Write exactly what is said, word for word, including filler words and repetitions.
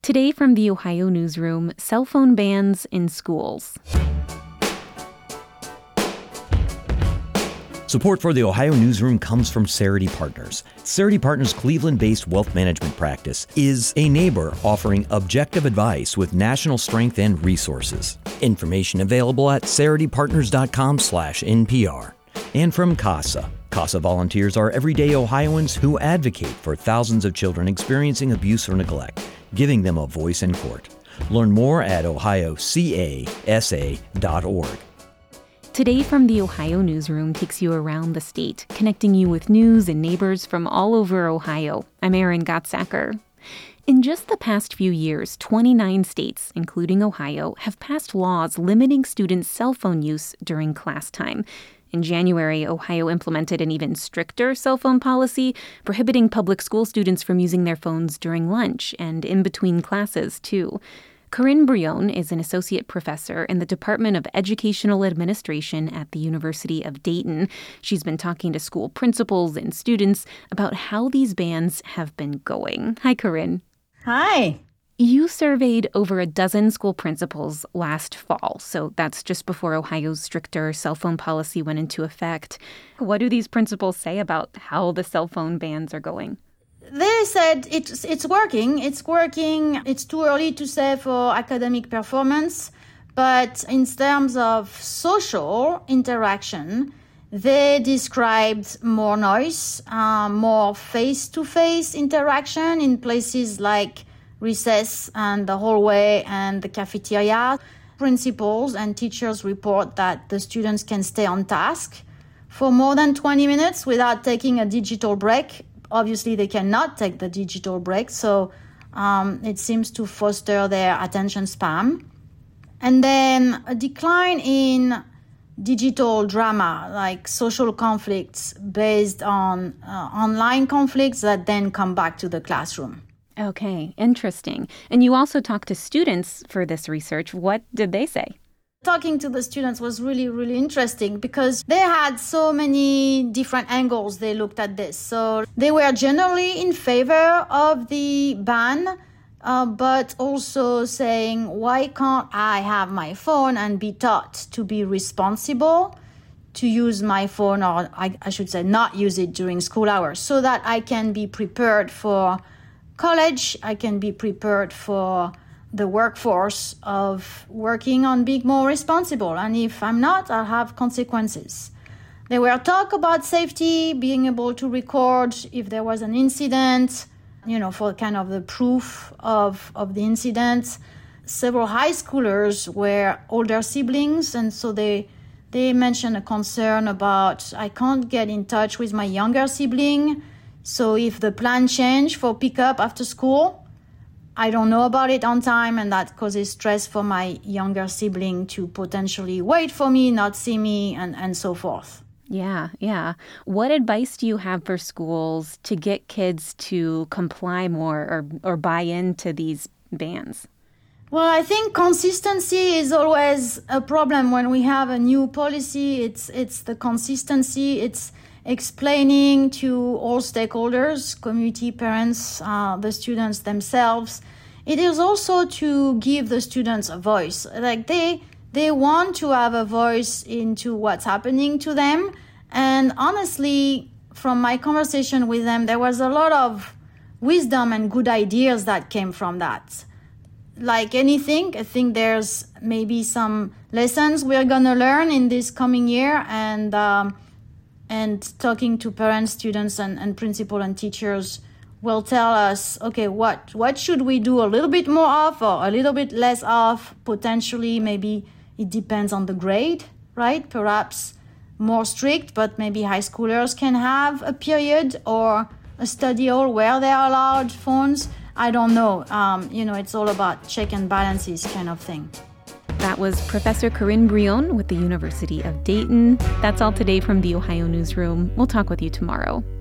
Today from the Ohio Newsroom, cell phone bans in schools. Support for the Ohio Newsroom comes from Cerity Partners. Cerity Partners' Cleveland-based wealth management practice is a neighbor offering objective advice with national strength and resources. Information available at ceritypartners.com slash NPR. And from CASA. CASA volunteers are everyday Ohioans who advocate for thousands of children experiencing abuse or neglect, giving them a voice in court. Learn more at ohio casa dot org. Today from the Ohio Newsroom takes you around the state, connecting you with news and neighbors from all over Ohio. I'm Erin Gottsacker. In just the past few years, twenty-nine states, including Ohio, have passed laws limiting students' cell phone use during class time. In January, Ohio implemented an even stricter cell phone policy, prohibiting public school students from using their phones during lunch and in between classes, too. Corinne Brion is an associate professor in the Department of Educational Administration at the University of Dayton. She's been talking to school principals and students about how these bans have been going. Hi, Corinne. Hi. You surveyed over a dozen school principals last fall, so that's just before Ohio's stricter cell phone policy went into effect. What do these principals say about how the cell phone bans are going? They said it's it's working. It's working. It's too early to say for academic performance, but in terms of social interaction, they described more noise, uh, more face-to-face interaction in places like recess and the hallway and the cafeteria. Principals and teachers report that the students can stay on task for more than twenty minutes without taking a digital break. Obviously, they cannot take the digital break, so um, it seems to foster their attention span. And then a decline in digital drama, like social conflicts based on uh, online conflicts that then come back to the classroom. Okay, interesting. And you also talked to students for this research. What did they say? Talking to the students was really, really interesting because they had so many different angles they looked at this. So they were generally in favor of the ban, uh, but also saying, why can't I have my phone and be taught to be responsible, to use my phone, or I, I should say not use it during school hours, so that I can be prepared for college, I can be prepared for the workforce of working on being more responsible. And if I'm not, I'll have consequences. There were talk about safety, being able to record if there was an incident, you know, for kind of the proof of, of the incident. Several high schoolers were older siblings, and so they they mentioned a concern about, I can't get in touch with my younger sibling, so if the plan changed for pickup after school, I don't know about it on time, and that causes stress for my younger sibling to potentially wait for me, not see me, and, and so forth. Yeah, yeah. What advice do you have for schools to get kids to comply more or, or buy into these bans? Well, I think consistency is always a problem when we have a new policy. It's it's the consistency. It's explaining to all stakeholders, community, parents, uh, the students themselves. It is also to give the students a voice. Like they they want to have a voice into what's happening to them. And honestly, from my conversation with them, there was a lot of wisdom and good ideas that came from that. Like anything, I think there's maybe some lessons we're going to learn in this coming year, and um, and talking to parents, students, and, and principal and teachers will tell us, okay, what what should we do a little bit more of or a little bit less of? Potentially, maybe it depends on the grade, right? Perhaps more strict, but maybe high schoolers can have a period or a study hall where they are allowed phones. I don't know. Um, you know, it's all about check and balances kind of thing. That was Professor Corinne Brion with the University of Dayton. That's all today from the Ohio Newsroom. We'll talk with you tomorrow.